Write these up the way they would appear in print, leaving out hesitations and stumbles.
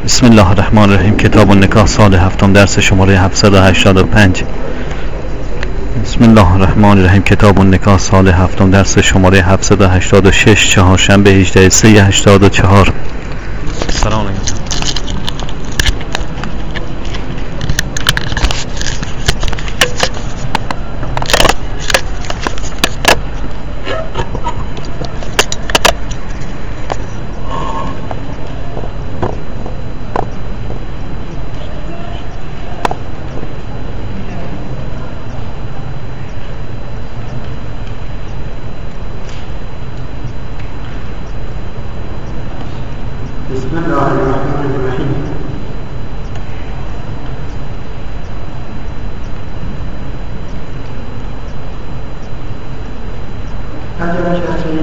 بسم الله الرحمن الرحیم. کتاب النکاح سال هفتم، درس شماره 785. بسم الله الرحمن الرحیم. کتاب النکاح سال هفتم، درس شماره 786، چهارشنبه 18/3/84. سلام علیکم. بسم الله الرحمن الرحیم. اگر کسی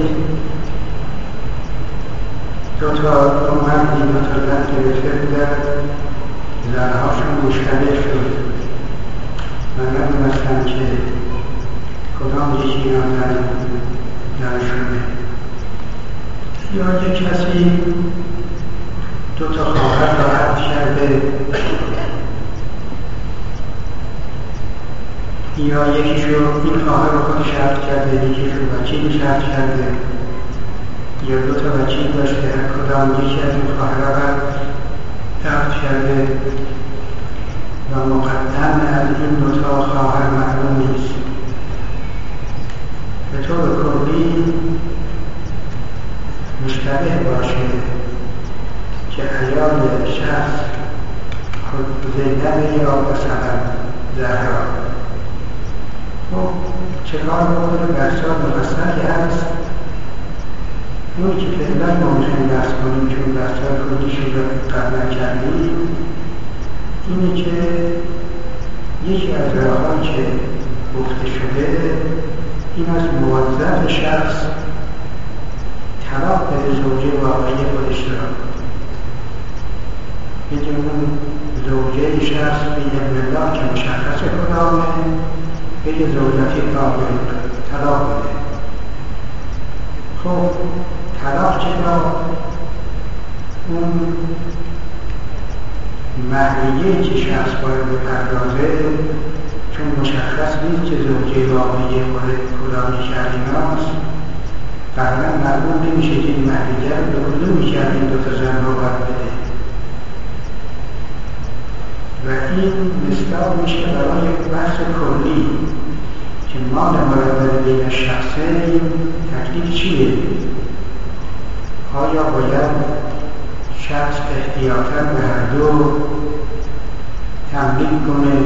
دو تا مردی دو تا زن گرفته بودن، زنهاشون مشترک شد و ندونستن که کدام یکی زنشونه، یا یک کسی دو تا خواهر را عقد کرده، یا یکیشو این خواهر رو خودش عقد کرده، یکیشو وکیلش عقد کرده، یا دو تا وکیل داشته، هر کدام یکی از این خواهر را عقد کرده و مقدم از این دو تا خواهر معلوم نیست. به طور کلی مشتبه باشه که عیال شخص خود زینب یا مثلا زهرا، خب چه کار بکنه؟ بحثات مفصلی هست. اونی که فعلا ما میتونیم بحث کنیم چون بحثات کلیش رو قبلا کردیم اینه که یکی از راه‌هایی که گفته شده این از موظف شخص طلاق به زوجه واقعی خودش را بگه اون زوجه شخص به علم الله که مشخص کدامه بگه زوجتی کامل طلاق بده. خب طلاق چرا؟ اون مهریه‌ای که شخص باید بپردازه چون مشخص نیست که زوجه واقعی خود کدام شریناست، قبلا معلوم نمیشه که این مهریه رو به کدومی که این دو تا زن رو باید بده و این مصداق میشه برای بحث کلی که مال مرتبط بین شخصین تکلیف چیه؟ آیا باید شخص احتیاطاً به هر دو تملیک کنه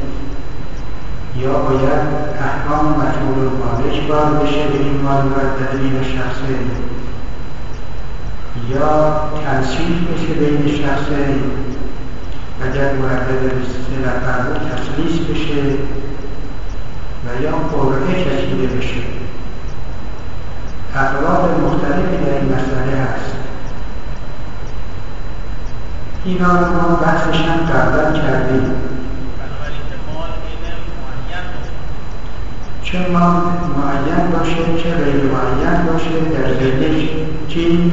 یا باید احکام مطمول مالک بار بشه به این مال مرتبط بین شخصین یا تنصیف بشه بین شخصین، اگر مرتبط به سه نفر رو تسلیس بشه و یا قرعه کشیده بشه. اقوال مختلفی در این مسئله هست. اینا رو ما بحثش هم قبلا کردیم. چه مال معین باشه چه غیر معین باشه در ذهنش چی؟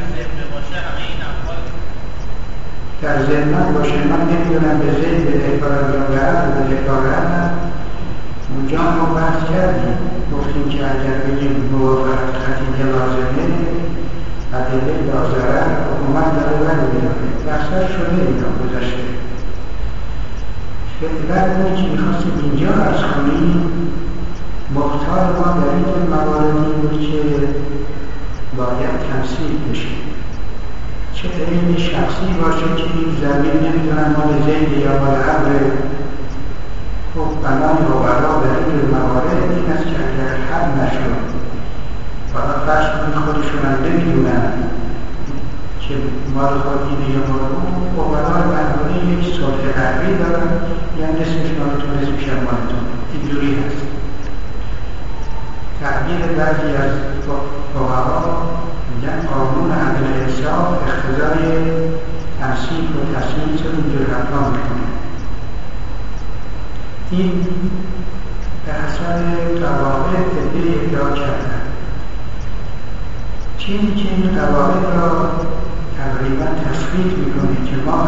در ذهن باشه. من نمیدونم به ذهن به دهکارم یا برد به دهکارم اونجا ما بحث کردیم، گفتیم که اگر بگیم موافقت خطیه لازمه ادله لازمه حکومت داره برمیداره بحثت شده اینا گذشته. فعلا اونی که میخواستیم اینجا عرض کنیم مختار ما در این مواردی بود که باید تمثیل بشه، چه علم شخصی باشه که این زمین نمیدونم مال زید یا مال عبر. خب بنای مبرا در این موارد این است که اگر حل نشد باید فرض کنید خودشون هم نمیدونن که مال خود اینه یا مال اون، خب بنای منحوله یک صلح قهری دارن یا نصفش مالتون نصفش هم مالتون. اینجوری هست. تعبیر بعضی از فقها میگن قانون عدل انصاف اقتضای تمثیل و تصمیل رو اینجور حتما میکنه. این به اثر قواعد عده‌ای ادعا کردن. چیزی که این قواعد را تقریبا تثبیت میکنه که ما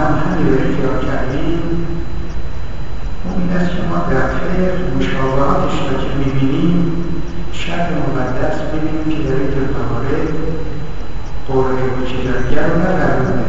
است که ما در خیر مشابهاتش را که میبینیم شرط مقدس ببینیم که در این دو موارد قرعه و چیزادگر رو نقرونده،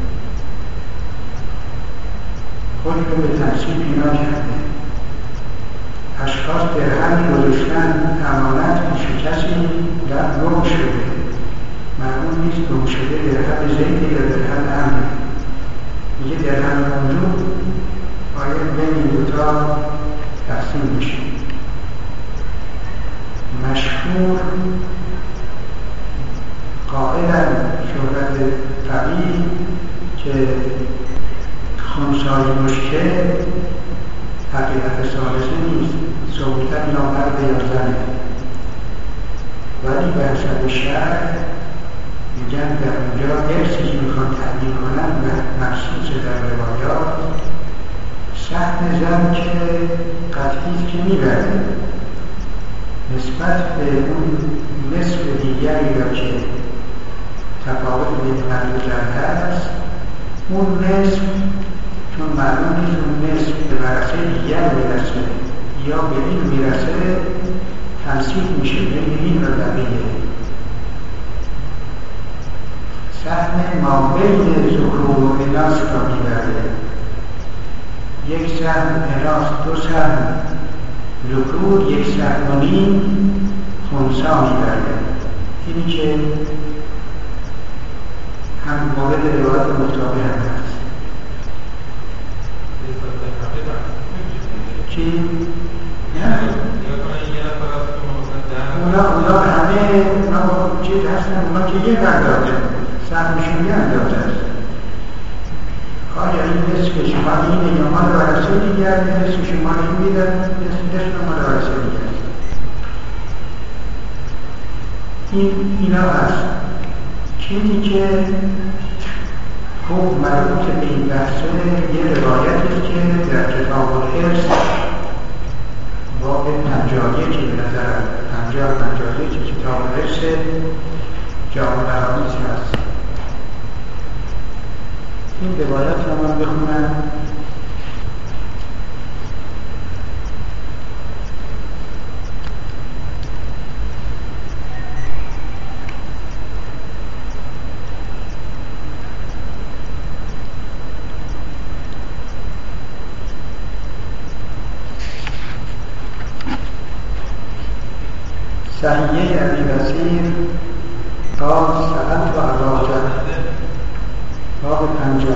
خود رو به تنصیب اینا کرده. اشخاص درهمی گذاشتن امانت پیش کسی در گم شده، معلوم نیست گم شده درهم زیده یا درهم امنه، میگه درهم موجود باید بین این دوتا تقسیم میشه. مشهور قائلا شهرت قوی که خمسای مشکل حقیقت ثالثه نیست، صحبتن یا مرد یا زنه، ولی به حسب شرع میگن در اونجا ارسی که میخوان تعیین کنن و مخصوص در روایات سهم زن که قطعیست که میبره نسبت به اون نصف دیگری را که تفاوت بین مرد و زن هست، اون نصف چون معلوم نیست اون نصف به ورثه دیگر میرسه یا به این میرسه تنصیب میشه بین این و بقیه. سهم مابین ذکور و اناث را میبره، یک سهم اناث، دو سهم ذکور، یک سهم و نیم خنثی میبره. اینی که هم مورد روایت مطابق هم هست. چی؟ اونا همه چیز هستن، اونا که یه اندازه سهمشون یه اندازه هست. آیا این نصف شما اینه یا مال ورثه دیگر، نصف شما این میدن، نصف مال ورثه دیگر. اینا هست. چیزی که خوب مربوط به این بحثه یه روایتی که در کتاب الارث باب 51 که به نظر 51 که کتاب الارث جامع الاحادیث هست. این روایت رو من بخونم. صحیحه ابی بصیر قال سألت ابا جعفر باب 50.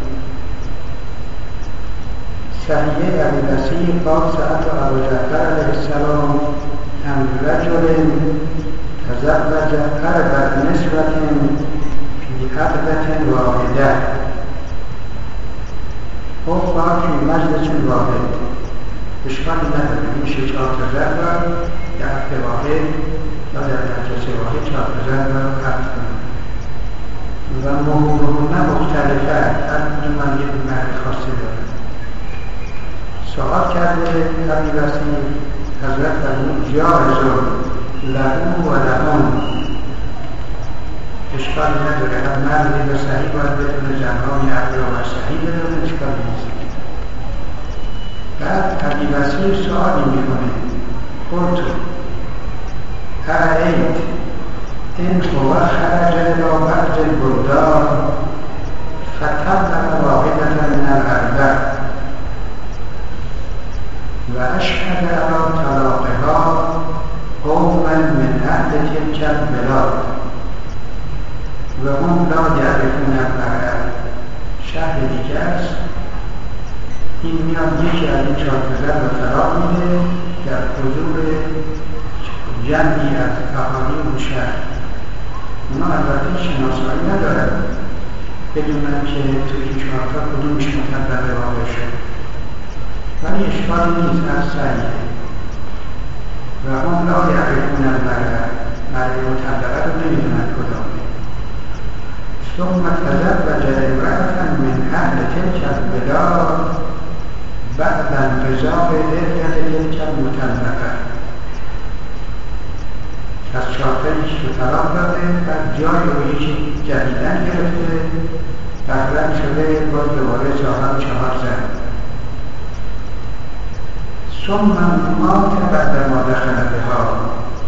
صحیحه ابی بصیر قال سألت ابا جعفر علیه السلام عن رجل تزوج 4 نسوة في عقدة واحدة أخرى في مجلس واحد. اشکالی نداره، میشه 4 تا زن را در عقد واحد یا در مجلس واحد 4 تا زن را عقد کنند و مهورهن مختلفه، هر کدوم یک مرد خاصی دارد. سوال کرده ابی بصیر حضرت فرمود جایز له و لهن، اشکالی نداره، هر مردی و صحیح باید بدون زنهای عقد را و صحیح بدون، اشکالی نیست. بعد ابی بصیر سوالی میکنه قلت ارأیت ان هو خرج الى بعض البلدان فطلق واحدة من الاربع و اشهد على طلاقها قوما من اهل تلك البلاد و هم لا یعرفون المرأة، شهر دیگر است. این میاد یکی از این 4 تا زن را طلاق میده در حضور جمعی از اهالی اون شهر. اونا البته شناسایی ندارن بدونن که توی این 4 تا کدومش مطلق واقع شد، ولی اشکالی نیست، از صحیحه. و هم لا یعرفون المرأة، مرد مطلقه رو نمیدونن کدامه. ثم تزوج امرأة من اهل تلك البلاد بعد انقضاء عدة تلك المطلقة، از 4 تایش که طلاق داده و جای رو یکی جدیدن گرفته، بهرن شده باز دوباره صاحب 4 زن. ثم مات بعد ما دخل بها.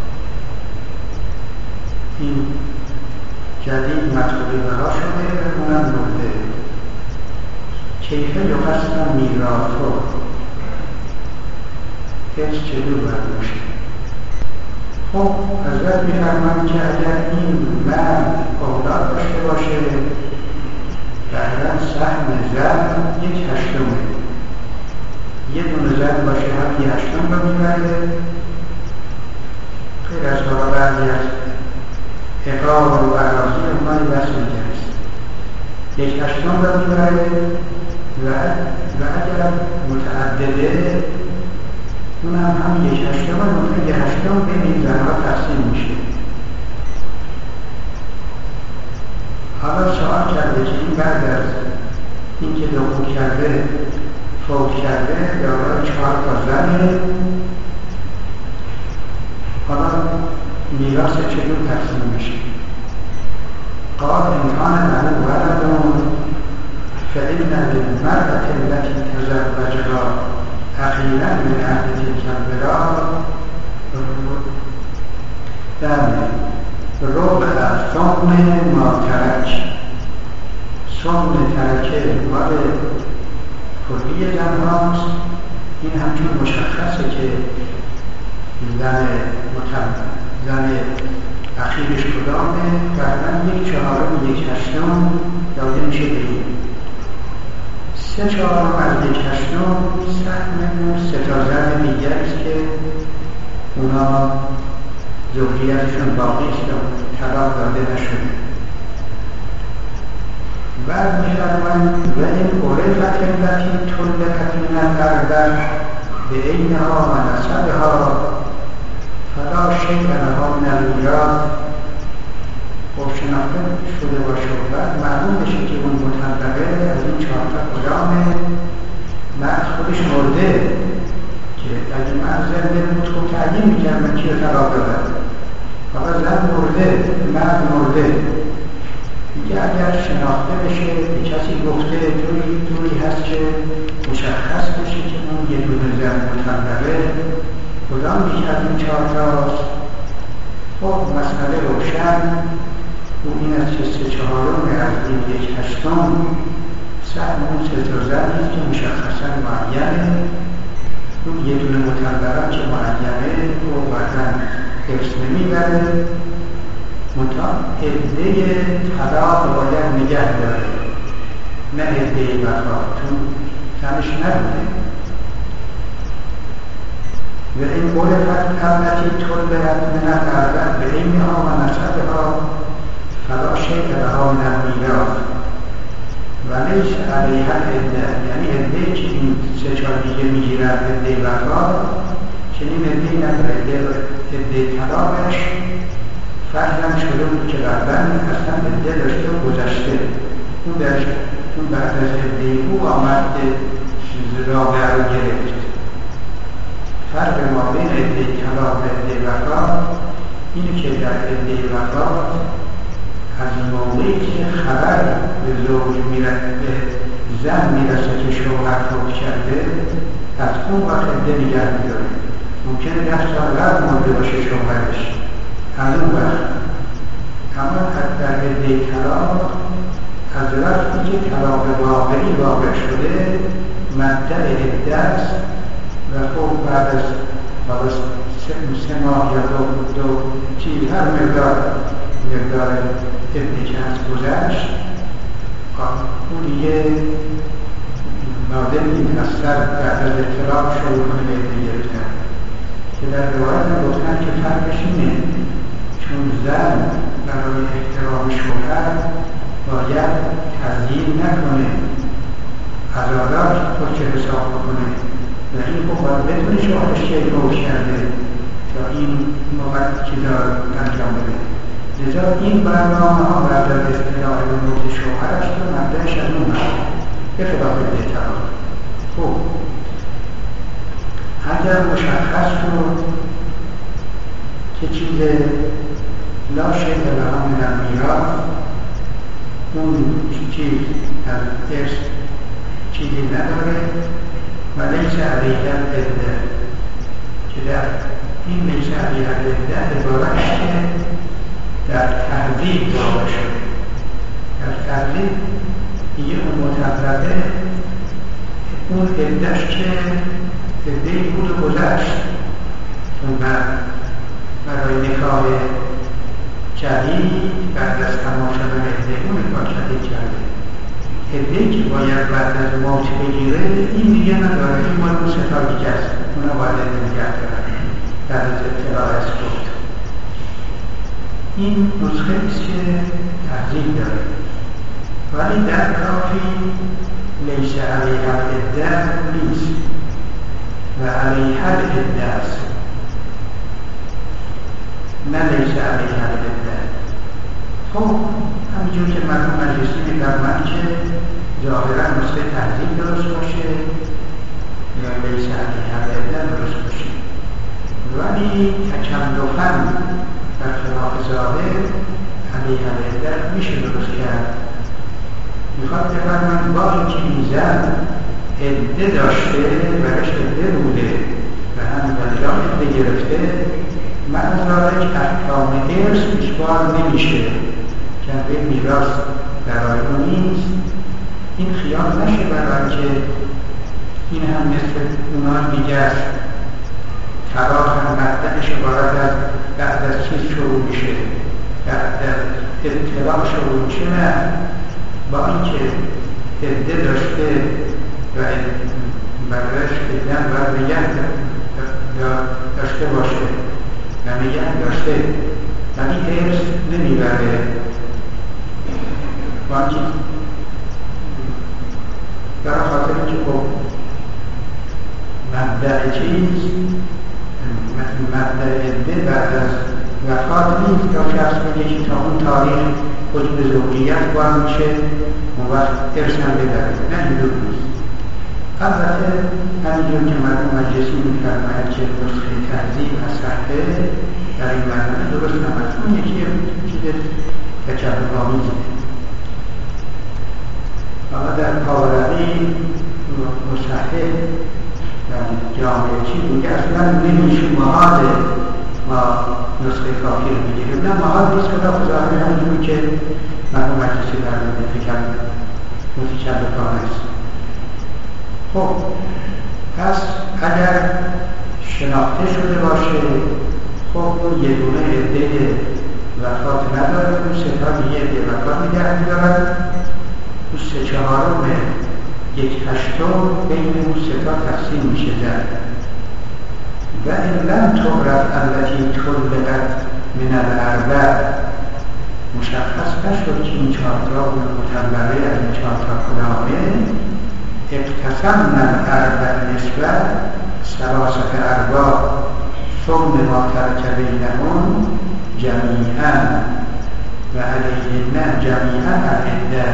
این جدید مدخول بها شده و اونم مرده. کیفه یقسم میراثه، هیچ چطور برمیشه. خب حضرت میفرمایند که اگر این مرد اولاد داشته باشه بعداً سهم زن 1/8، یه دونه زن باشه هم 1/8 رو میبره. غیر از حالا بعضی از اقار و اراضی اونهایی بس میگرست 1/8 رو میبره و اگر متعدده اونم هم 1/8 و 1/8 بین این زنها تقسیم میشه. حالا سوال کرده که این بعد از اینکه دخول کرده فوت کرده دارای 4 تا زنه، حالا میراث چطور تقسیم میشه؟ قال ان کان له ولد فإن للمرأة التي تزوجها أخيرا من أهل تلك البلاد ربع ثمن ما ترک. ثمن ترکه مال کلی زن هاست. این همچون مشخصه که زن اخیرش کدامه، بعدا 1/4 1/8 داده میشه به این 3/4 از 1/8 سهم 3 تا زن دیگر است که اونا ذریتشون باقی است و طلاق داده نشده. بعد می‌فرمایند و این عرفت التي طلقت من الأرض بعینها و نسبها فلا شیء لها من المیراث. خب شناخته شده باشه و بعد معلوم بشه که اون مطلقه از این 4 تا کدامه. مرد خودش مرده که اگه مرد زنده بود خب تعیین میکرد من کی رو طلاق دادم. حالا زن مرده، مرد مرده دیگه اگر شناخته بشه به کسی گفته دوری هست که مشخص بشه که اون یه دونه زن مطلقه کدام میشه از این 4 تاست. خب مسئله روشن او این است که 3/4 از این 1/8 سهم اون 3 تا زنی که مشخصا معینه. اون یه دونه مطلقه که معینه و بعدا حفظ نمیبره، منتها عده طلاق باید نگه داره نه عده وفا، چون تنش نبوده. و این عرفت التي طلقت من الأرض بعینها و نسبها فلا شیء لها من المیراث و لیس علیها العده. یعنی عده که این 3/4 دیگه میگیرن عده وفا، چنین عده نداره. عده طلاقش فرضاً شده بود که بعداً اصلا عده داشته و گذشته. اون بعد از عده او آمد رابعه رو گرفت. فرق ما بین عده طلاق و عده وفا اینه که در عده وفا از موقعی که خبر به زوج به زن میرسه که شوهر فوت کرده از اون وقت عده نگه می‌داره. ممکنه 10 سال قبل مرده باشه شوهرش از اون وقت. اما در عده طلاق از وقتی که طلاق واقعی واقع شده مبدأ عده است و خب بعد از 3 ماه یا دو چیز هر مقدار عده که از گذشت اون دیگه نادر این اثر بعد از اطلاق شروع کنه به عده گرفتن که در روایت هم گفتن که فرقش اینه چون زن برای احترام شوهر باید تزیین نکنه، عزادات خودش حساب بکنه و این خب باید بتونه شوهرش که روش کرده تا این موقع که دار انجام بده. لذا این برنامه ها بعد از اصطلاح به موت شوهرش رو مبدأش از اون هست به خلاف طلاق. خب اگر مشخص شد که چیز لا شیء لها من المیراث، اون چیز از ارث چیزی نداره و لیس علیها العده که در این میشه علیه عبارت که در تحضیب واقع شده. در تحضیب دیگه اون متفرده اون عدهش که عده‌ای بود و گذشت اون برای نکاح جدید بعد از تمام شدن عده اون نکاح جدید کرده. عده‌ای که باید بعد از موت بگیره این دیگه نداره، این مال اون ستا دیگه است، اونا باید عده نگه دارن بعد از اطلاع از خود. این نسخه ایست که تحضیب داره، ولی در کافی لیس علیه العده نیست و علیه العده است، نه لیس علیه العده. خب همینجور که مرحوم مجلسی می‌فرمایند که ظاهرا نسخه تحضیب درست باشه یا لیس علیه العده درست باشه، ولی تکلفاً در خلاف ظاهر علیه العده میشه درست کرد. میخواد بفرمایند با اینکه این زن عده داشته برش عده بوده و هم ولیلا عده گرفته، منظورش احکام ارث پیشبار نمیشه، جنبه میراث برای اون نیست. این خیال نشه برای که این هم مثل اونان دیگه است، طلاق هم مبدأش عبارت از بعد از چیز شروع میشه، بعد از اطلاق شروع میشه. نه، با اینکه عده داشته و برایش عده باید نگه داشته باشه و نگه داشته، ولی ارث نمیبره. با اینکه برای خاطر که خب مبدأ چیز مبدأ عده بعد از وفات نیست، یا شخص بگه که تا اون تاریخ خود به زوجیت باید میشه اون وقت ارث هم ببره، نه اینجور نیست. البته همینجور که مرحوم مجلسی می‌فرماید که نسخه تحضیب از صحبه در این مرحله درست نماز، اون یکی چیز تکلف‌آمیزه. اما در پاورقی مصحح و جامعه چی دیگه اصلا نمیشه محاله ما نسخه کافی رو میگیریم، نه محال نیست خلاف ظاهر همونجوری که مرحوم مجلسی فرموده متکلفانه است. خب پس اگر شناخته شده باشه خب اون یه دونه عده وفات نداره، اون ستا دیگه عده وفات نگه می‌دارد، اون 3/4 1/8 بین اون ستا تقسیم میشه در و این لم تغرف التي طلقت من الاربع، مشخص نشد که این 4 تا مطلقه از این 4 تا کدامه. اقتسمنا الاربع نسبه 3 ارباع ثم ما ترک بینهم جمیعا و علیهن جمیعا العده.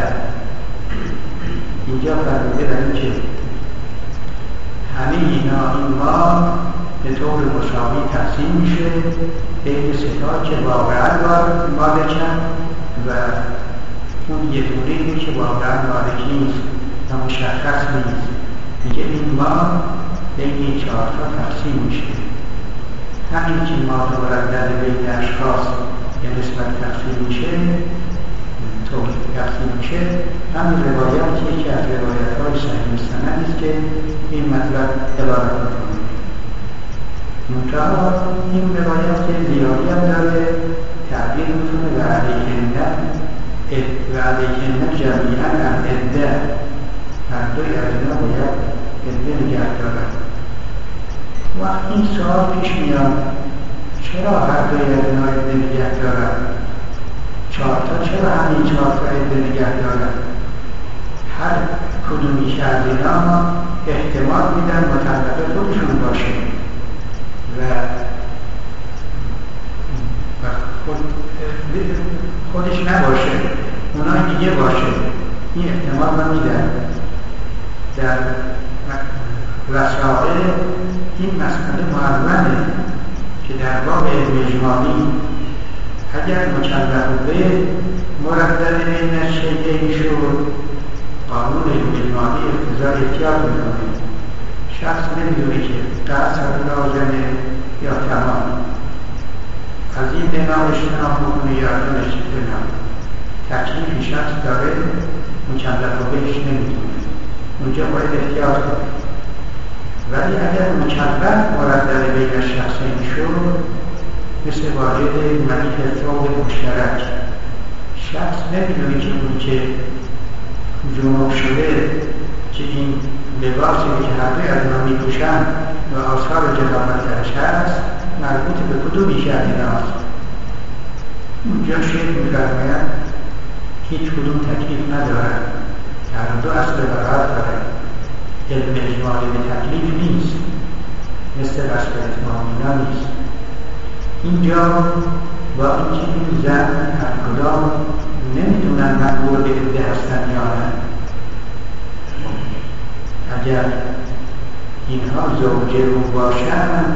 اینجا فرموده در این که همه اینا این مال به طور مساوی تقسیم میشه بین ستا که واقعا مالکن و اون یه دونه‌ای که واقعا مالک نیست و مشخص نیست. میگه این مال بین این 4 تا تقسیم میشه. همین که مال مردد بین اشخاص یا نسبت تقسیم میشه تقسیم میشه، همین روایتی که از روایت‌های صحیح سند است که این مطلب دلالت می‌کنه. منتها این روایت که زیادی هم داره تعبیر می‌کنه و علیهن جمیعا العده، هر دوی از اینا باید عده نگه دارن. وقت این سوال پیش میاد چرا هر دوی از اینا عده نگه دارن؟ 4 تا چرا همین 4 تا عده نگه دارن؟ هر کدومی که از اینا احتمال میدن مطلقه خودشون باشه و خودش نباشه، اونای دیگه باشه. این احتمال من میدن. در رسائل این مسئله معلمه که در باب اجمالی اگر مکلفه مردد بین شیئین شد، قانون اجمالی اقتضای احتیاط میکنه. شخص نمیدونه که قصر لازمه یا تمام. از این بنا اجتناب بکنه یا از اون اجتناب. تکلیفی شخص داره مکلف رو بهش نمیدونه، اونجا باید احتیاط کنه. ولی اگر مکلف مردد بین شخصین شد، مثل واجد ملیح ثوب مشترک، شخص نمیدونه که اون که جنوب شده که این لباسی که هر دوی از ما میپوشن و آثار جنابت درش هست مربوط به کدومی که از این هست. اونجا شیخ میفرماید هیچ کدوم تکلیف ندارد، هر دو اصل برقرار دارد. علم اجمالی به تکلیف نیست، مثل رسم اتمامینا نیست. اینجا با اینکه این زن هر کدام نمیدونن مقبول به عده هستن یا نه. اگر اینها زوجه رو باشن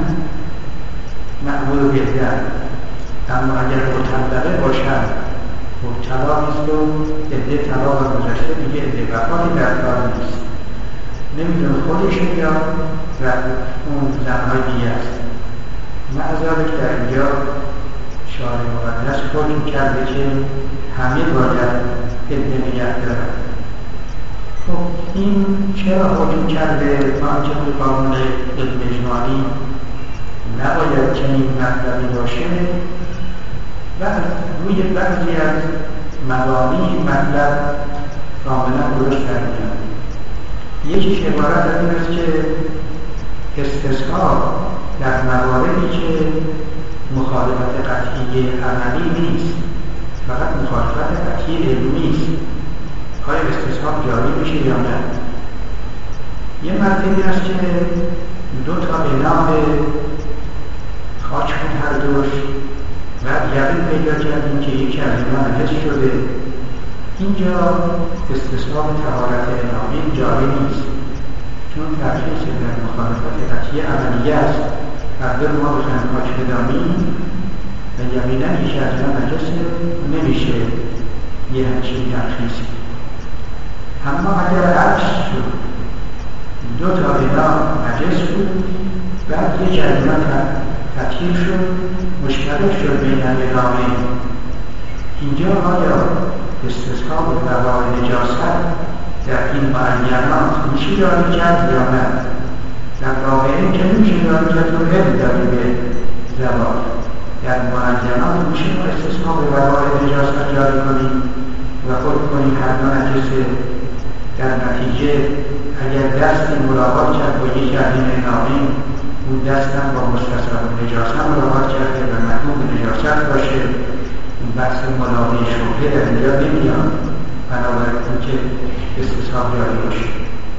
مقبول به عده، اما اگر مطلقه باشن مبتلا نیست و عده طلاق گذشته دیگه عده وفاتی در کار نیست، نمیدونه خودش یا اون زنهای دیگه است. معذاره که در اینجا شارع مقدس حکم کرده که همه باید عده نگه دارن. خب این چرا حکم کرده؟ آنچه که قانون علم اجمالی نباید چنین مطلبی باشه و روی بعضی از مبانی این مطلب کاملا درست در میاد. یکیش عبارت از این است که استثناء در مواردی که مخالفت قطعی عملی نیست، فقط مخالفت قطعی علمی است، آیا استثناء جاری میشه یا نه؟ یه مرتبی است که دو تا بنا خاک بود هر دوش و یقین پیدا کردیم که یکی از اینا نجس شده. اینجا استثناء طهارت علمی جاری نیست، چون ترخیص در مخالفت قطعی عملیه است. هر دو ما بخواهیم خاک بدانیم و یقینا یکی از اینا نجس نمیشه یه همچین ترخیصی. اما اگر عکس شد، دو تا بنا نجس بود، بعد یک از اینا تطهیر شد، مشترک شد بین بناهین، اینجا آیا استثناء و بقای نجاست در این معینات میشه جاری کرد یا نه؟ در واقعی که نمیشه جاری کرد و علم داری به زبان. در معینات میشه استثناء و بقای نجاست جاری کنیم و خود کنیم هر دو نجسه. در نتیجه اگر دستی ملاقات کرد با یکی از این بناهین، اون دستم با مستصحب نجاست ملاقات کرده و محمود نجاست باشه، این بحث ملاقی شبهه در اینجا نمیاد، بنابراین که استصحاب جاری باشه.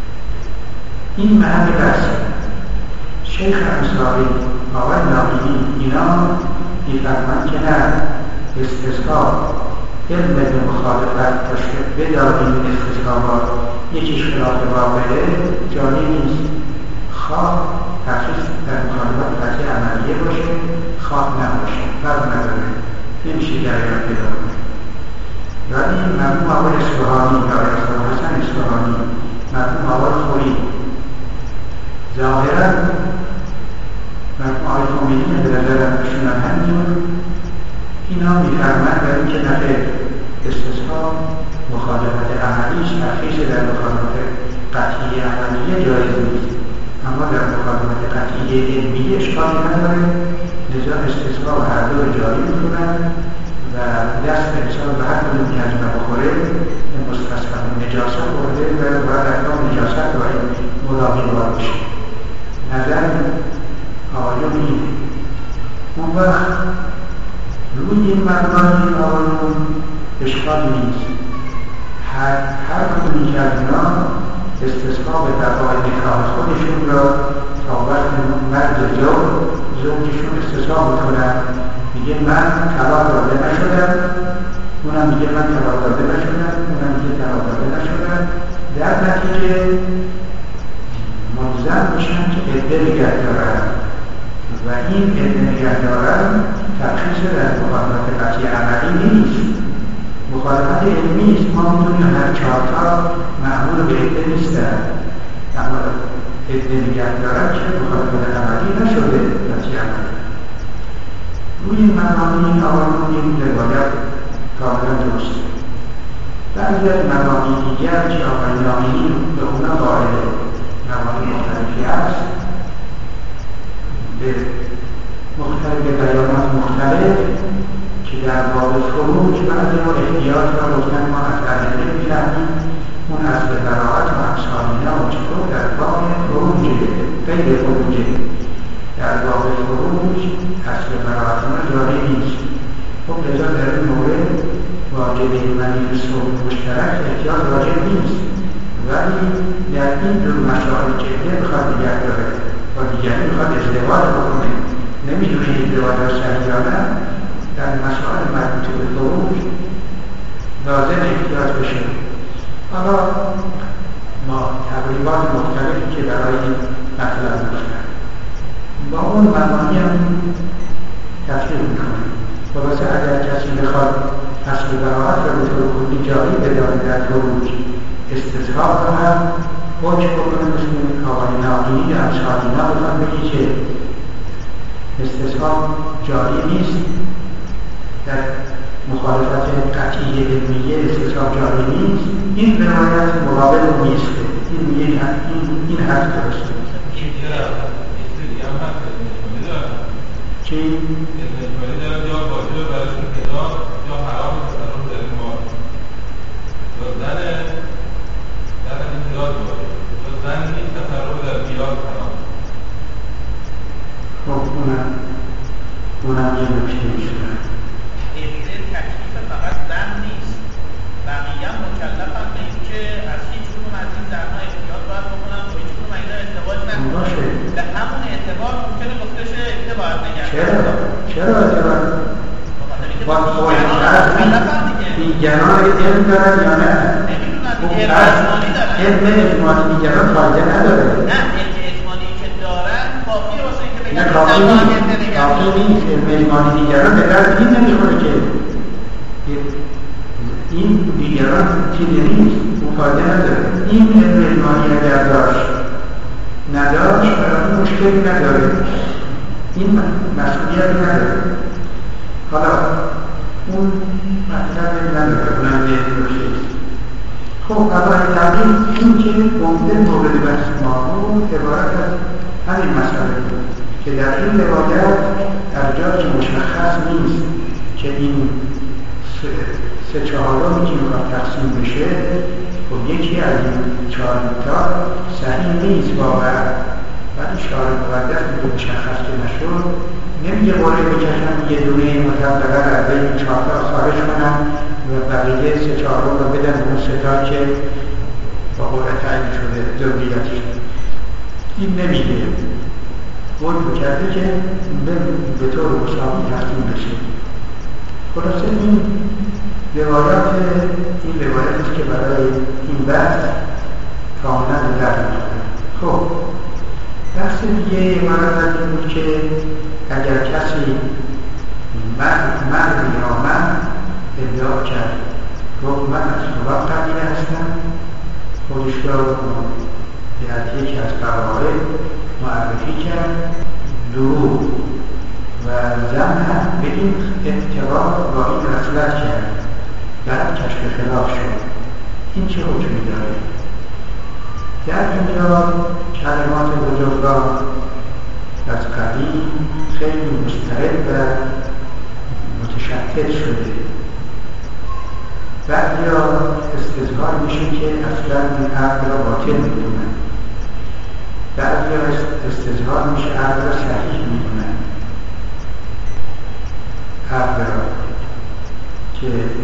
این محل بحث شیخ انصاری، آقای ناقلی اینا میفرمند که نه، استصحاب علم به مخالفت تشکیل بداریم. استصحابات یکیش خلاف واقعه جاری نیست، خواه تخصیص در مخالفت قطعی عملیه باشه خواه نباشه، فرق نداره، نمیشه جریان پیدا کنه. ولی مرحوم آقای اصفهانی یا آقای حسن اصفهانی، مرحوم آقای خویی، ظاهرا مرحوم آقای خمینی به نظرم بشونن همینجور، اینا میفرمند در اینکه نفع استثناء مخالفت عملیش تخصیص در مخالفت قطعی عملیه جایز نیست، اما در مخالفت قطعی علمی اشکالی نداره، لذا استثناء و هر دو جاری میکنن و دست انسان به هر کدوم که از بخوره مستصحب نجاست برده و باید اقدام نجاست باید ملاقی وارد بشه. نظر آقایون این. اون وقت روی این مبنای آقایون اشکالی نیست، هر کدومی که از اینا استثناء به بقای نکاح خودشون را تا وقت مرد زوجشون استثناء میکنن، میگه من طلاق داده نشدم، اونم میگه من طلاق داده نشدم، اونم میگه طلاق داده نشدم، در نتیجه ملزم میشن که عده نگه دارن و این عده نگه دارن ترخیص در مخالفت قطعی عملی نیست، مخالفت علمی است. ما میدونیم هر چهارتا معمول به عده نیستن، اما عده نگه دارن که مخالفت عملی نشده نتیجه عملی. روی مبانی آقایون این روایت کاملا درسته. بعضی از مبانی دیگر که آقای نامی به اونا وارد مبانی مختلفی هست به مختلف بیانات مختلف که در باب فروج بعضی ما احتیاط را گفتن ما از ادله می‌فهمیم اون اصل براعت و امثالینا و چطور در باب فروج غیر فروج در باب فروج اصل براعت ما جاری نیست. خب لذا در این مورد واجب منی صلح مشترک احتیاط واجب نیست، ولی در این دو مسائل که عده بخواد نگه داره و دیگری بخواد ازدواج بکنه نمیدونه ازدواج را صحیح یا نه، در مسائل مربوط به فروج لازم احتیاط بشه. حالا ما تقریبات مختلفی که برای این مطلب گفتن با اون مبانی هم تفسیر میکنه. خلاصه اگر کسی بخواد اصل براعت را به طور کلی جاری بدانه در فروج استصحاب را هم حکم بکنه، مثل آقای ناقینی یا امثالینا بخواد بگی که استصحاب جاری نیست، در مخالفت قطعی علمیه استصحاب جاری نیست، این روایت مقابل نیست. این حرف درسته. چی؟ یا واجب برایشون کتاب یا حرام تصرف در این مال یا زن این میلاد واجب یا زن این تصرف در میلاد حرام. خب اونم یه نکته میشه. تکلیف فقط زن نیست، بقیه هم مکلف هم به این که از هیچ کدوم از این زنها احتیاط باید بکنم و هیچ کدوم اینا ازدواج نکنم. به همون اعتبار ممکنه گفته شه که باید نگرد. چرا اعتبار؟ دیگران علم دارن یا نه؟ نمیدونم دیگه علم اجمالی دارن. علم اجمالی دیگران فایده نداره. نه علم اجمالی که دارن کافیه واسه اینکه بگن کافی نیست. علم اجمالی دیگران به درد این نمیخوره که این دیگران چیزی نیست، اون فایده نداره. این علم اجمالی اگر نداشت برای مشکلی نداره، این مسئولیت نداره. حالا اون مطلب نداره، اونم یه نکته. خب اول تقریب این که ممکن مورد بحث ما بود عبارت از همین مسئله بود که در این روایت در جایی که مشخص نیست که این سه چهارمی که میخواد تقسیم بشه خب یکی از این چهار تا صحیح نیست واقعا، ولی شارع مقدس که مشخص که نشد نمیگه قرعه بکشن یه دونه مطلقه را از این چهار تا خارج کنن و بقیه سه چهارم رو بدن اون سه تا که با قرعه تعیین شده ضروریتی شده. این نمیگه، وجود کرده که به طور مساوی تقسیم بشه. خلاصه این روایتی که برای این بحث کاملا به درد می‌خوره. خب بحث دیگه عبارت از این بود که اگر کسی مرد یا من ادعا کرد گفت من از فلان قبیله هستم، خودش را از یکی از قبایل معرفی کرد، دروغ و زن هم به این اتفاق با این رسلت کرد، بعد کشف خلاف شد. این چه حکمی داره؟ در اینجا کلمات بزرگان از قدیم خیلی مسترد و متشدد شده. بعضیا استظهار میشه که اصلا این عقل را باطل میدونن، بعضیا استظهار میشه عقل را صحیح میدونن. عقل را که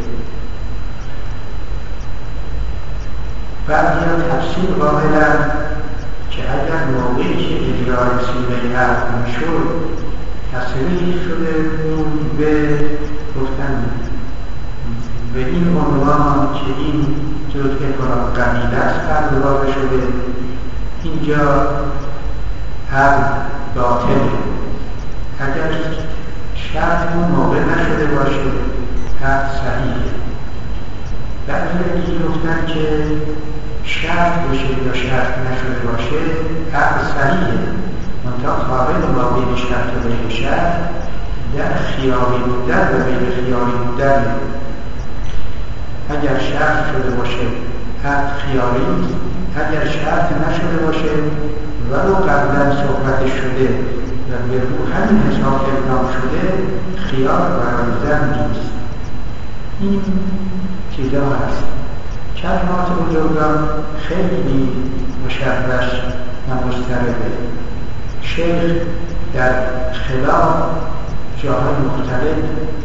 بعضیا تفسیر قائلن که اگر موقعی که اجرای سیره عقل میشد تصریح شده بود به گفتن به این عنوان که این جزء فلان قبیله است فرض واقع شده، اینجا عقل باطله. اگر شرط اون موقع نشده باشه عقل صحیحه. بعضی دیگه گفتن که شرط بشه یا شرط نشده باشه عقل صحیحه، منتها قابل ما بین شرط و بین شرط در خیاری بودن و بین خیاری بودن. اگر شرط شده باشه عقل خیاری، اگر شرط نشده باشه ولو قبلا صحبت شده و به رو همین حساب اقدام شده خیار برای زن نیست. این چیزا هست. کلمات بزرگان خیلی مشوش و مضطربه. شیخ در خلاف جاهای مختلف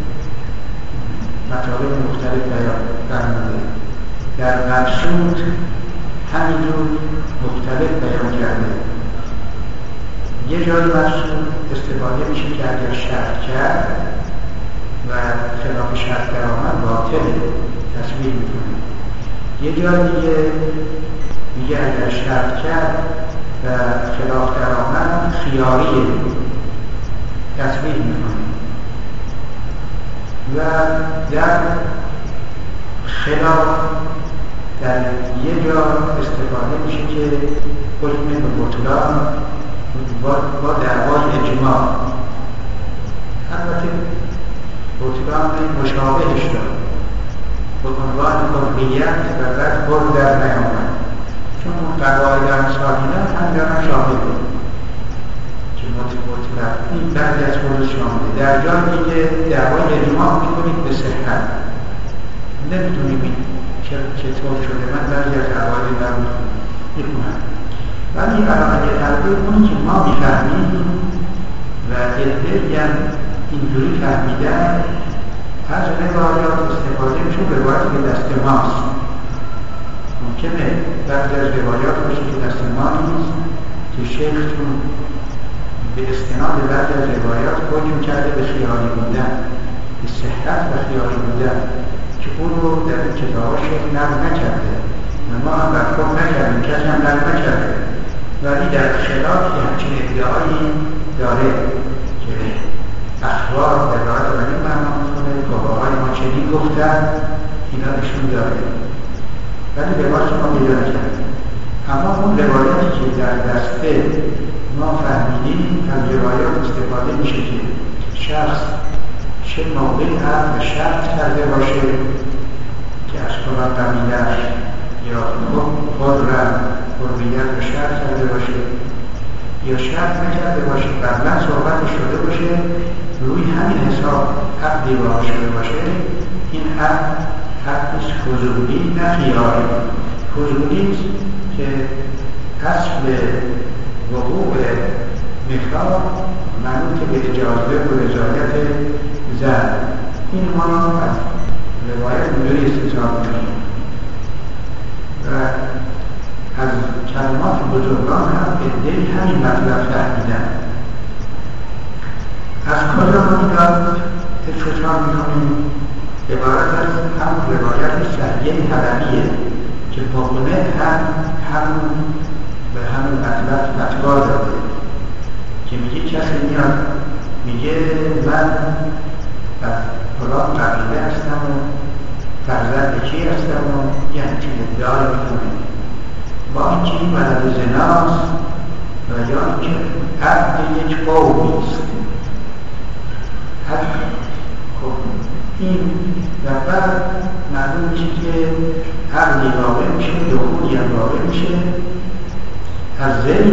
مطالب مختلف بیان فرموده، در مقصود همینجور مختلف بیان کرده. یه جای مقصود استفاده میشه که اگر شرط کرد و خلاف شرط در آمد باطل تصویر میکنه. یه جای دیگه میگه اگر شرط کرد و خلاف در آمد خیاریه تصویر میکنه. و در خلاف در یه جا استفاده میشه که حکم به بطلان با دعوای اجماع، البته بطلان مشابهش دارد به عنوان حریت و بعد بر در نیامد، چون قواعد امثالینا هم دارن شاهد که مطلق این بعضی از خودش شامله. در جای دیگه دعوای اجماع میکنید به صحت، نمیتونیم که چطور شده من بعضی از قواعد میکنم، ولی قواعد تلقیه اونی که ما میفهمیم و عده‌ای هم اینجوری فهمیدن از روایات استفاده میشه. روایاتی که دست ماست ممکنه بعضی از روایات باشه که دست ما نیست که شیخ چون به استناد بعضی از روایات حکم کرده به خیالی بودن، به صحت و خیالی بودن که اون رو در کتابا شیخ نقل نکرده و ما هم برخور نکردیم، کسی هم نقل نکرده، ولی در خلاف که همچین ادعایی داره که اخبار در روایت و این معنا میکنه باباهای ما چنین گفتن، اینا نشون داره، ولی روایت ما پیدا نکردیم. اما اون روایتی که در دسته ما فهمیدیم از روایات استفاده میشه که شخص چه موقعی حرف و شرط کرده باشه که از قرآن قبیلش یا قرآن حریت و شرط کرده باشه یا شرط نکرده باشه، قبلا صحبت شده باشه، روی همین حساب عقدی واقع شده باشه، این حقش فضولی نه خیاری. فضولی است که اصل وقوع مخاط منوط به اجازه و رضایت زن. این ما از روایت اینجوری استثاب می‌کنیم و از کلمات بزرگان هم عده‌ای همین مطلب فهمیدن. از کجا ما استثاب می‌کنیم؟ عبارت از هم روایت صحیح حلبیه که مقنع همون به همون مطلب فتوا داده که میگه کسی میاد میگه من از فلان قبیله هستم و فرزند کی هستم و یه همچین ادعای میکنه، با اینکه این ولد زناست و یا اینکه عبد یک قومیست. این و بعد معلوم میشه که عقلی واقع میشه، دخولی هم واقع میشه. از ذیل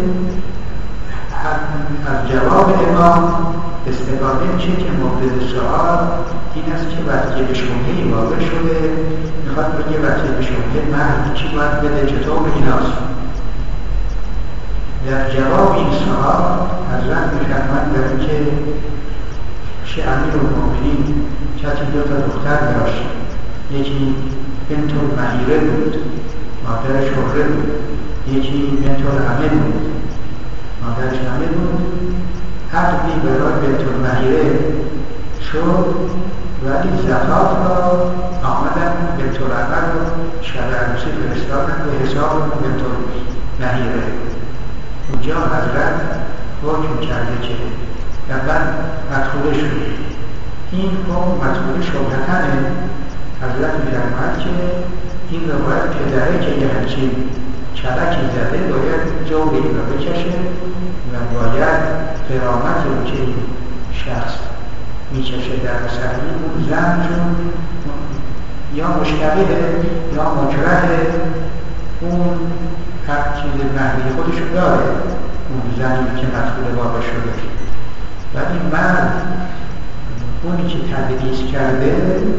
از جواب امام استفاده میشه که مورد سوال این است که وقتی به شبهه‌ای واقع شده میخواد بگه وقتی به شبهه مهر چی باید بده، چطور ایناست. در جواب این سوال حضرت میفرماید در اینکه پیش امیرالمومنین کسی دو تا دختر داشت، یکی بنت المهیره بود مادر شهره بود، یکی بنت العمه بود مادرش عمه بود. عقدی برای بنت المهیره شد ولی زکات را آمدن بنت العمه رو شب عروسی فرستادن به حساب بنت المهیره. اونجا حضرت حکم کرده که اول مدخوله شد. این حکم مدخوله شبهتنه. حضرت می‌فرماید که این روایت پدره که یه همچین کلکی زده باید جوری را بکشه و باید قرامت رو که این شخص میکشه در صحیح اون زن چون یا مشتبهه یا مکرهه اون هر چیز مهدی خودشو داره اون زنی که مدخول واقع شده ولی مرد اونی که تدریس کرده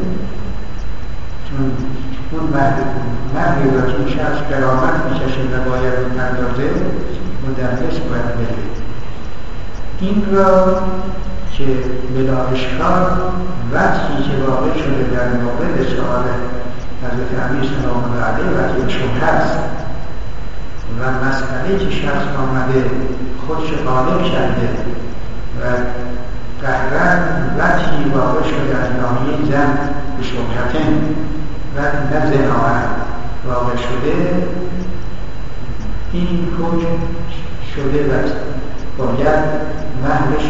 چون اون مردی را که این شخص قرامت میکشه و باید رو پردازه مدرس باید بره این را که بلا اشکال وقتی که واقع شده در مورد سؤال حضرت امیر سلام الله علیه وقتی شبه است و مسئله که شخص آمده خودش غالب کرده و قهرن وقتی واقع شده از ناحیه زن به شبهتن و نه زناعت واقع شده این حکم شده و باید مهرش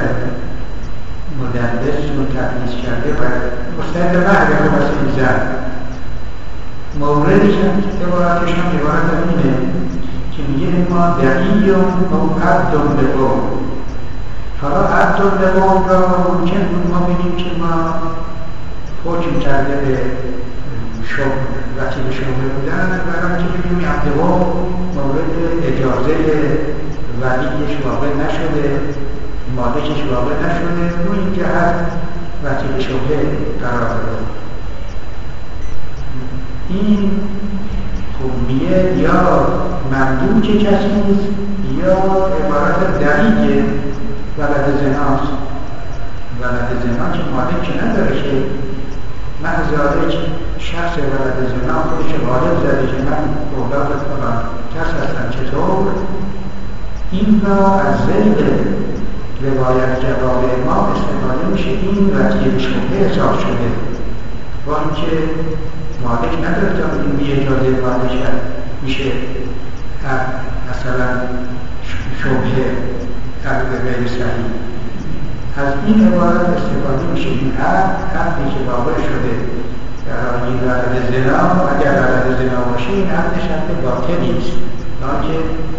مدرس رو تدریس کرده و مستعد مهر رو بس این زن موردی که عبارتش هم عبارت اینه که میگه ما دعیون و عبدون به قوم حالا عبدون به قوم را ممکن بود ما بینیم که ما حکم کرده به وقتی به شبه بودن برای که بگیم عبدون مورد اجازه ولیش واقع نشده مالکش واقع نشده رو این جهت وقتی به شبه قرار داده این خوبیه یا ممدوع که کسیست یا عبارت دقیقه ولد زناست ولد زنا که مالک که نداره که محضاره که شخص ولد زنا خودش غالب زده که من اولاد فلان کس هستم چطور این را از ذیل روایت جواب ما استفاده میشه این وقتی به شبه حساب شده با اینکه مالک نداره تا این بی اجازه مالک میشه مثلا شبه عرض غیر صحیح از این عبارت استفاده میشه این حقی که واقع شده در این ولد زنا اگر ولد زنا باشه این حق شرط باطلی است که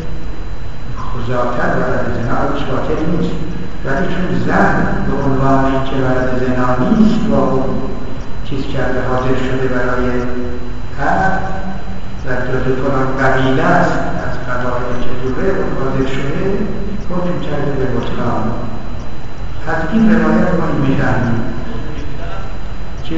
ذاتر ولد زنا عرضش باطلی نیست ولی چون زن به عنوانی که ولد زنا نیست با اون چیز کرده حاضر شده برای حق و جز فلان قبیله است از قبایل که دوره حاضر شده حکم کرده به بطلان از این روایت ما این می‌فهمیم که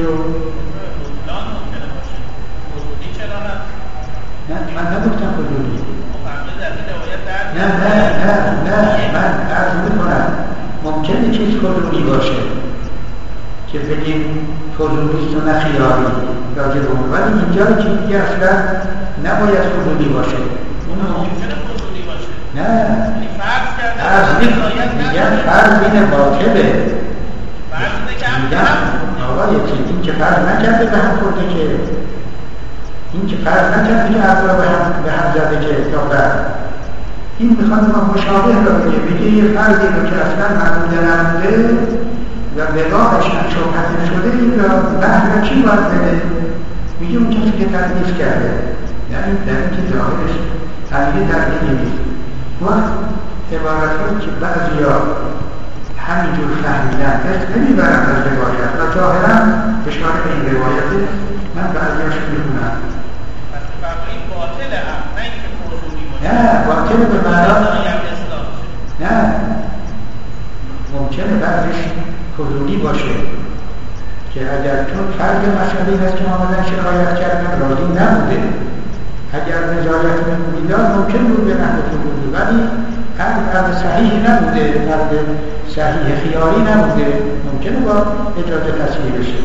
نه من نگفتم حدودی نه من عرض می‌کنم ممکنه چیز حدودی باشه که بگیم حضوریست و نه خیاری راجع به اون ولی اینجا که دیگه اصلا نباید حضوری باشه ممکنه حضوری باشه نه فرض کرده میگن فرض اینه باطله فرض اینه که میگن آقای این که فرض نکرده به هم خورده که این که فرض نکرده که اعضا به هم زده که داخل این میخواد ما مشابه را بگه میگه یه فرضی رو که اصلا معموله نموده و وقاعش هم شبهت شده این را بحر چی باید بده؟ میگه اون کسی که تدریس کرده یعنی در این که ظاهرش تنگه تردیدی نیست وقت عبارت هایی که بعضی ها همینجور فهمیدن دست نمیبرن از روایت و ظاهرا اشاره به این روایت من بعضی هاش میخونم پس فرقی باطله هم نه اینکه حضوری باشه نه باطل به معنا نه ممکنه بعضش حضوری باشه که اگر چون فرق مسئله این است که آمدن شکایت کردن راضی نبوده اگر نظارت میداد ممکن بود به نحو حضوری ولی فرق صحیح نبوده فرق صحیح خیاری نبوده ممکنه با اجازه تصویر بشه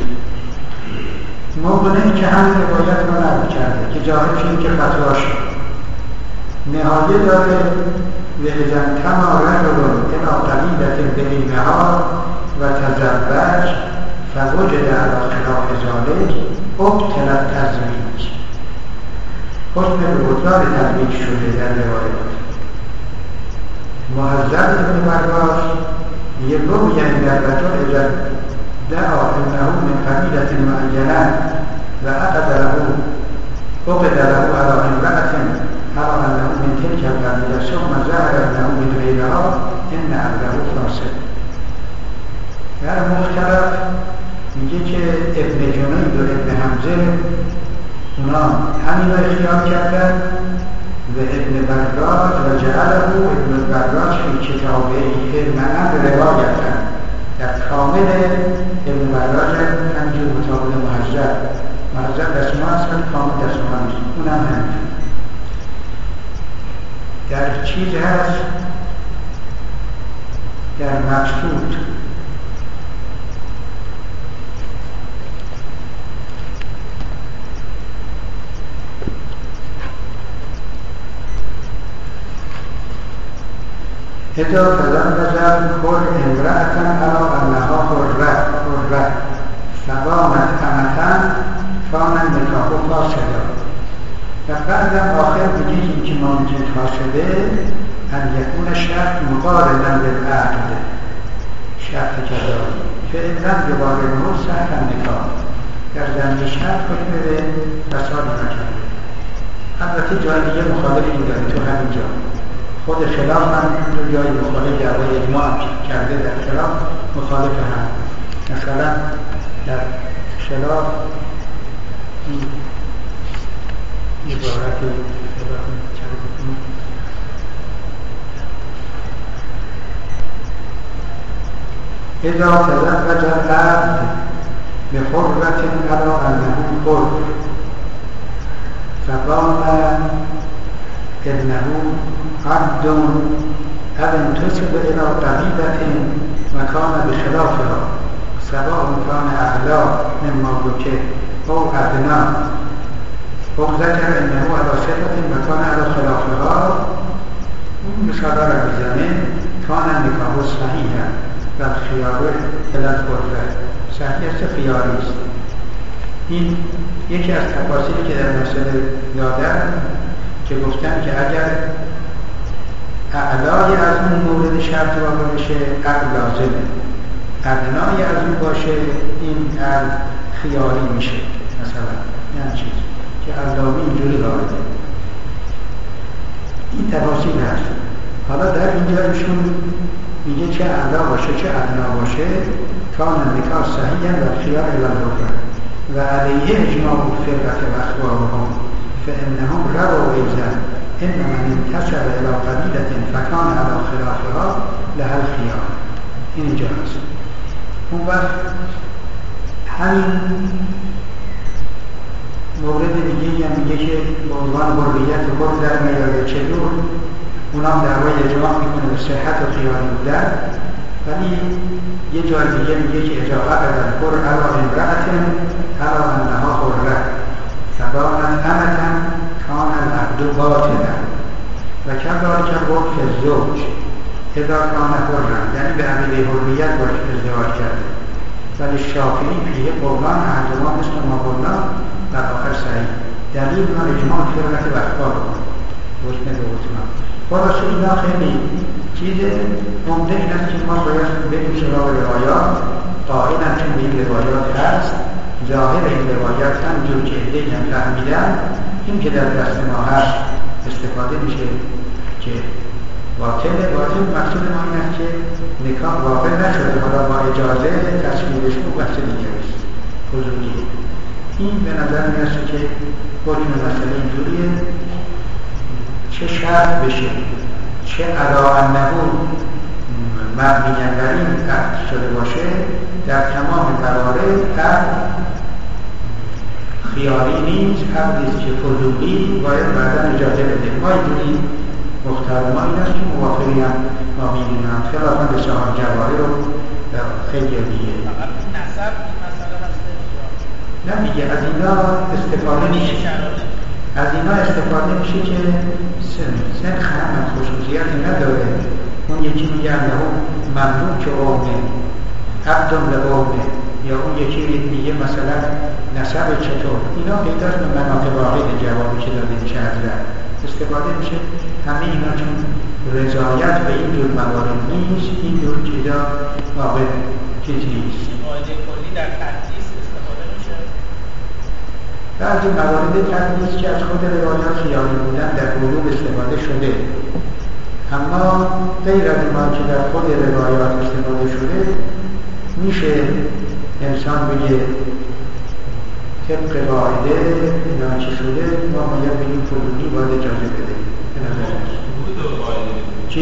موقعی که هم روایت رو نقل کرده که ظاهر شد که فتوا شد نهایه داره لحظن کما رجل الى قلیلة بینها و تزوج فوجد علی خلاف ذلک ابطل التزویج حکم به بطلان تزویج شده در روایات محذب ابن برگاش یه بو یعنی در رجل اجل دعا انه من قبیلة معینه و عقد له عقد له على امرأة أرى أنه من تلك القبيلة ثم ظهر أنه من غيرها إن عقده فاسد. در مختلف میگه که ابن جنید و ابن حمزه اونا همین رو اختیار کردن و ابن براج و جعله ابن براج فی کتابه علماً روایتن در کامل ابن براج همینجور مطابق محضر دستما هستن، کامل دستما نیست، اونم همین در چیز هست در مقصود اذا تزوج كل امرأة على أنها حرة فقامت أمة كان النكاح فاسدا. و بعدم آخر بگیم که ممکن فاسده ان یکون شرط مقارنا بالعقد شرط کذایی فإن لم یقارنه صح النکاح در زمین شرط حکم به فساد نکرده. البته جای دیگه مخالفی داره تو همین جا خود خلاف هم دو جای مخالف در روی اجماع کرده در خلاف مخالف هم. مثلا در خلاف این عبارت اذا تزوج العبد بحرة على انه حر فقام انه عبد هل انتسب الى قبيلة وكان بخلافها سواء كان اعلى مما ذكر او ادنى او ذكر انه على صفة وكان على خلافها مشابه بزمن كان النکاح صحیحا و خیار الى الحرة صحیح است خیاری است. این یکی از تفاصیلی که در مسئله دادن که گفتن که اگر اعلای از اون مورد شرط واقع بشه عقل لازمه، ادنای از اون باشه این عقل خیاری میشه. مثلا یعنی چیز که علامه اینجوری وارده این تفاصیل هست. حالا در اینجا ایشون میگه چه اعلا باشه چه ادنا باشه کان النکاح صحیحا و خیار الی الحرة و علیه اجماع الفرقة و اخبارهم فانهم رووا ایضا ان من انتسب الى قبیلة فکان علی خلافها لها الخیار. این اینجا هست. اون وقت همین مورد دیگه هم میگه که به عنوان حریت خود در میاره چطور اونام در روی اجماع میکنه به صحت و خیاری بودن، ولی یه جای دیگه میگه که اجاقه قدر خور علا امرأت علا انها حرة فقامت امتا کان العقد باطلا و کذالک وقف الزوج اذا کان حرة یعنی به عقیده حریت باشه ازدواج کرده. ولی شافعی پیه قولان احزمان مثل ما قولان در آخر صحیح دلیل ما اجماع فرقت و اخبار کن حسن به حسنا. خلاصه اینا خیلی چیز عمده این است که ما باید بریم سراغ روایات قائلا چون به این روایات هست ظاهر این روایات هم جور که عده‌ای هم فهمیدن این که در دست ما هست استفاده میشه که باطل مقصود ما این است که نکاح واقع نشده، حالا با اجازه تصویرش رو بحث دیگه است حضوریه. این به نظر میرسه که حکم مسئله اینجوریه چه شرط بشه چه علا انه مبنیاً بر این عقد شده باشه در تمام موارد عقد خیاری نیست، عقدیست که فضولی باید بعدا اجازه بده. ما اینجوری مختار ما این است که موافقی هم ما میبینم خلافاً به شاهان جواری رو خیلی دیگه نصب این مسئله هستش نه دیگه از اینا استفاده میشه که سن خرم خصوصیتی نداره. اون یکی میگه انه مملوک قومه عبدم لقومه یا اون یکی میگه مثلا نسب چطور. اینا پیداست به مناطق واحد جوابی که داده میشه حضرت استفاده میشه. همه اینا چون رضایت به این جور موارد نیست این جور چیزا واقع چیز نیست. قاعده کلی در تدریس استفاده میشه بعضی موارد طبیعی است که از خود روایات خیالی بودن در علوم استفاده شده، اما غیر از ما که در خود روایات استفاده شده میشه انسان بگه طبق قاعده اینا چه شده ما باید بگیم فلانی باید اجازه بده. به نظر چی؟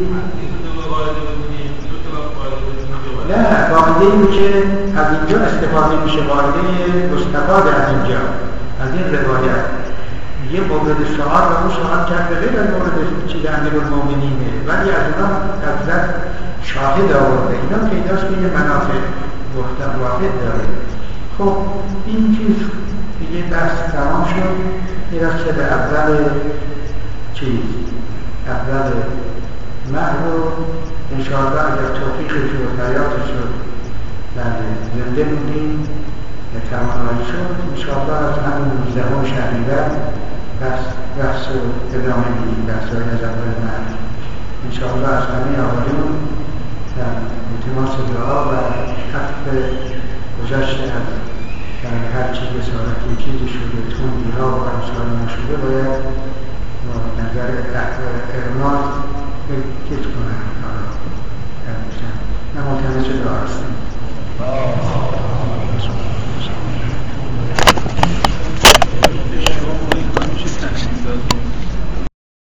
نه، قاعده این که از اینجا استفاده میشه، قاعده مستفاده از اینجا، از این روایت یه مورد سوال و اون سوال کرده غیر از مورد چیز امیرالمومنینه، ولی از اونا قبضت شاهد آورده، اینا پیداست که یه منافع واحد داره. خب این چیز دیگه بحث تمام شد. میرسه به اول چیز، اول مهر رو انشاءالله اگر توفیقش و حیاتش رو زنده بودیم و توانایی شد انشاءالله از همون 19 شهریور بحث رو ادامه میدیم، بحث های از اول مهر انشاءالله از همه آقایون التماس دعا و حفظ گذشته از هر چیز بسارتی چیزی شده تندی ها و امثال نشده باید نظر ارماز چیز کنن. من ملتمس دعا هستم.